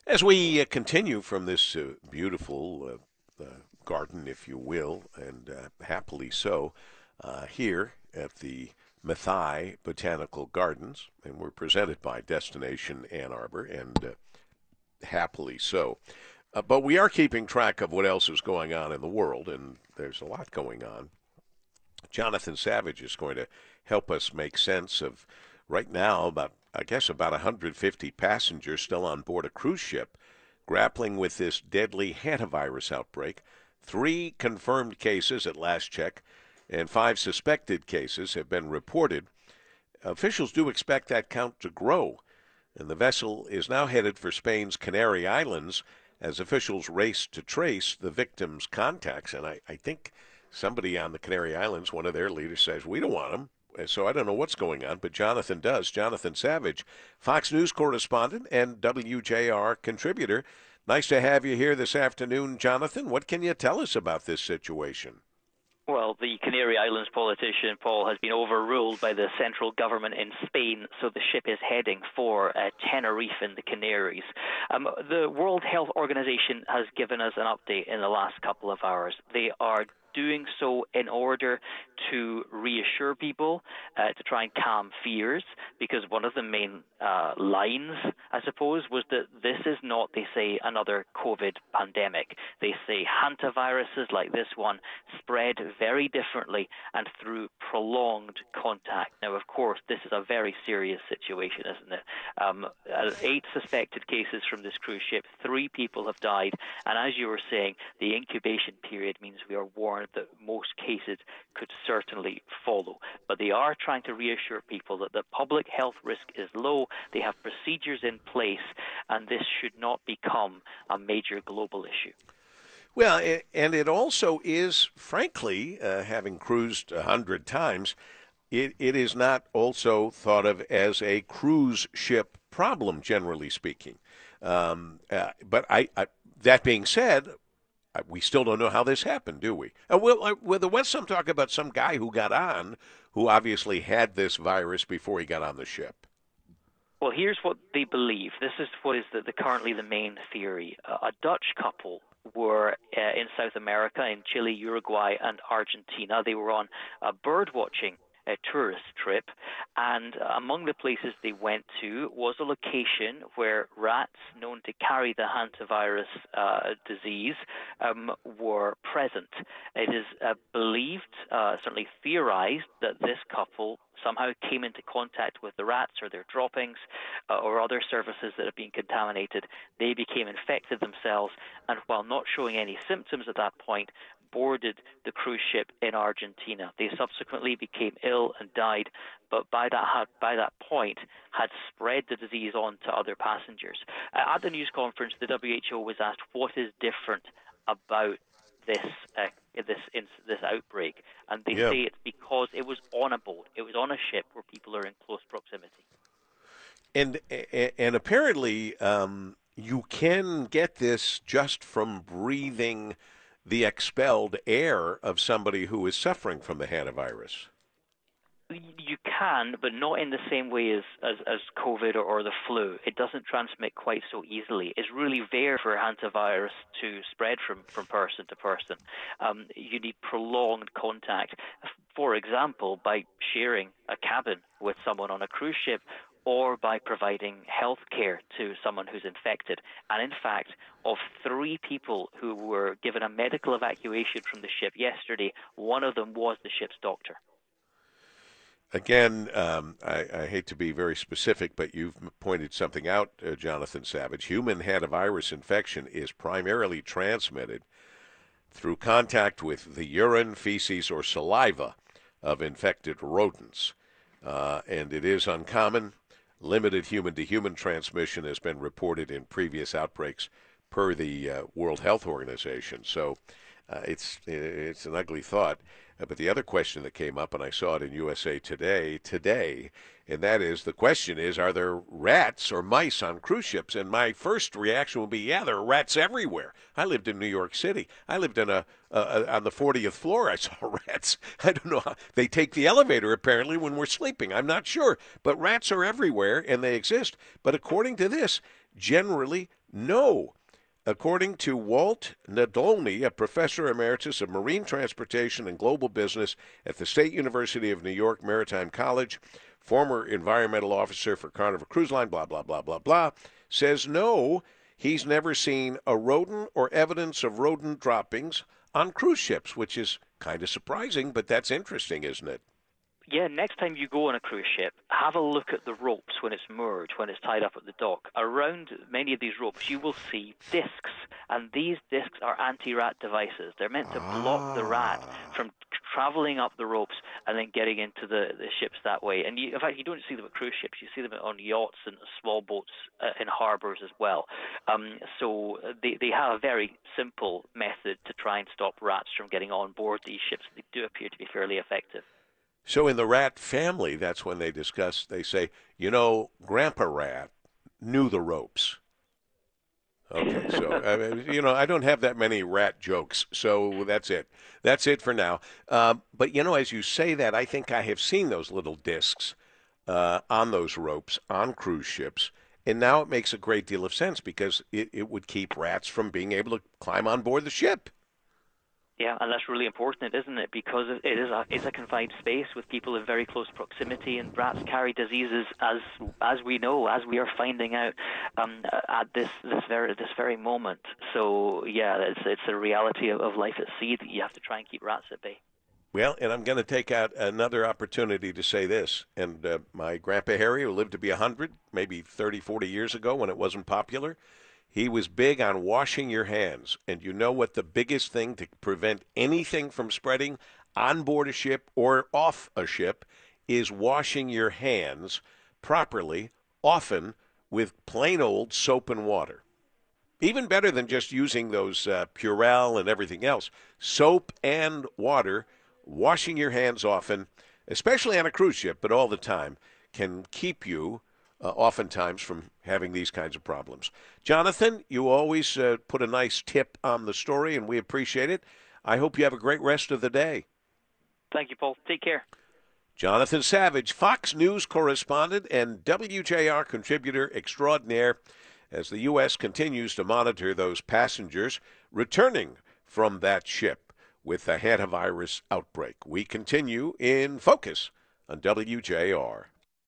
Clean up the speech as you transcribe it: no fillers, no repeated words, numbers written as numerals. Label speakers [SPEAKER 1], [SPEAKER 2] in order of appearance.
[SPEAKER 1] As we continue from this beautiful garden, if you will, and happily so, here at the Mathai Botanical Gardens, and we're presented by Destination Ann Arbor, and happily so. But we are keeping track of what else is going on in the world, and there's a lot going on. Jonathan Savage is going to help us make sense of right now about 150 passengers still on board a cruise ship grappling with this deadly hantavirus outbreak. 3 confirmed cases at last check, and 5 suspected cases have been reported. Officials do expect that count to grow, and the vessel is now headed for Spain's Canary Islands as officials race to trace the victims' contacts. And I think somebody on the Canary Islands, one of their leaders, says, we don't want them. So I don't know what's going on, but Jonathan does. Jonathan Savage, Fox News correspondent and WJR contributor. Nice to have you here this afternoon, Jonathan. What can you tell us about this situation?
[SPEAKER 2] Well, the Canary Islands politician, Paul, has been overruled by the central government in Spain, so the ship is heading for Tenerife in the Canaries. The World Health Organization has given us an update in the last couple of hours. They are doing so in order to reassure people, to try and calm fears, because one of the main lines, I suppose, was that this is not, they say, another COVID pandemic. They say hantaviruses like this one spread very differently and through prolonged contact. Now, of course, this is a very serious situation, isn't it? 8 suspected cases from this cruise ship, 3 people have died, and as you were saying, the incubation period means we are warned that most cases could certainly follow. But they are trying to reassure people that the public health risk is low, they have procedures in place, and this should not become a major global issue.
[SPEAKER 1] Well, and it also is, frankly, having cruised 100 times, it is not also thought of as a cruise ship problem, generally speaking. But that being said, we still don't know how this happened, do we? Well, there was some talk about some guy who got on who obviously had this virus before he got on the ship.
[SPEAKER 2] Well, here's what they believe. This is what is currently the main theory. A Dutch couple were in South America, in Chile, Uruguay, and Argentina. They were on a bird watching a tourist trip, and among the places they went to was a location where rats known to carry the hantavirus disease were present. It is believed, certainly theorized, that this couple somehow came into contact with the rats or their droppings or other surfaces that have been contaminated. They became infected themselves, and while not showing any symptoms at that point, boarded the cruise ship in Argentina. They subsequently became ill and died, but by that point had spread the disease on to other passengers. At the news conference, the WHO was asked what is different about this outbreak, and they say it's because it was on a boat, it was on a ship where people are in close proximity.
[SPEAKER 1] And apparently you can get this just from breathing the expelled air of somebody who is suffering from the hantavirus.
[SPEAKER 2] You can, but not in the same way as COVID or the flu. It doesn't transmit quite so easily. It's really rare for hantavirus to spread from person to person. You need prolonged contact. For example, by sharing a cabin with someone on a cruise ship, or by providing health care to someone who's infected. And in fact, of 3 people who were given a medical evacuation from the ship yesterday, one of them was the ship's doctor.
[SPEAKER 1] Again, I hate to be very specific, but you've pointed something out, Jonathan Savage. Human hantavirus infection is primarily transmitted through contact with the urine, feces, or saliva of infected rodents. And it is uncommon. Limited human-to-human transmission has been reported in previous outbreaks per the World Health Organization. So it's an ugly thought. But the other question that came up, and I saw it in USA today, and that is, the question is, are there rats or mice on cruise ships? And my first reaction would be, yeah, there are rats everywhere. I lived in New York City. I lived in on the 40th floor. I saw rats. I don't know how. They take the elevator, apparently, when we're sleeping. I'm not sure. But rats are everywhere, and they exist. But according to this, generally, No. According to Walt Nadolny, a professor emeritus of marine transportation and global business at the State University of New York Maritime College, former environmental officer for Carnival Cruise Line, blah, blah, blah, blah, blah, says no, he's never seen a rodent or evidence of rodent droppings on cruise ships, which is kind of surprising, but that's interesting, isn't it?
[SPEAKER 2] Yeah, next time you go on a cruise ship, have a look at the ropes when it's moored, when it's tied up at the dock. Around many of these ropes, you will see discs, and these discs are anti-rat devices. They're meant to block the rat from traveling up the ropes and then getting into the ships that way. And in fact, you don't see them at cruise ships. You see them on yachts and small boats in harbors as well. So they have a very simple method to try and stop rats from getting on board these ships. They do appear to be fairly effective.
[SPEAKER 1] So in the rat family, that's when they discuss, they say, Grandpa Rat knew the ropes. Okay, so, I don't have that many rat jokes, so that's it. That's it for now. But, as you say that, I think I have seen those little discs on those ropes on cruise ships, and now it makes a great deal of sense because it would keep rats from being able to climb on board the ship.
[SPEAKER 2] Yeah, and that's really important, isn't it? Because it's a confined space with people in very close proximity, and rats carry diseases as we know, as we are finding out at this very moment. So yeah, it's a reality of life at sea that you have to try and keep rats at bay.
[SPEAKER 1] Well, and I'm going to take out another opportunity to say this. And my Grandpa Harry, who lived to be 100, maybe 30, 40 years ago when it wasn't popular, he was big on washing your hands. And you know what the biggest thing to prevent anything from spreading on board a ship or off a ship is washing your hands properly, often with plain old soap and water. Even better than just using those Purell and everything else. Soap and water, washing your hands often, especially on a cruise ship, but all the time, can keep you oftentimes from having these kinds of problems. Jonathan, you always put a nice tip on the story, and we appreciate it. I hope you have a great rest of the day.
[SPEAKER 2] Thank you, Paul. Take care.
[SPEAKER 1] Jonathan Savage, Fox News correspondent and WJR contributor extraordinaire, as the U.S. continues to monitor those passengers returning from that ship with the hantavirus outbreak. We continue in Focus on WJR.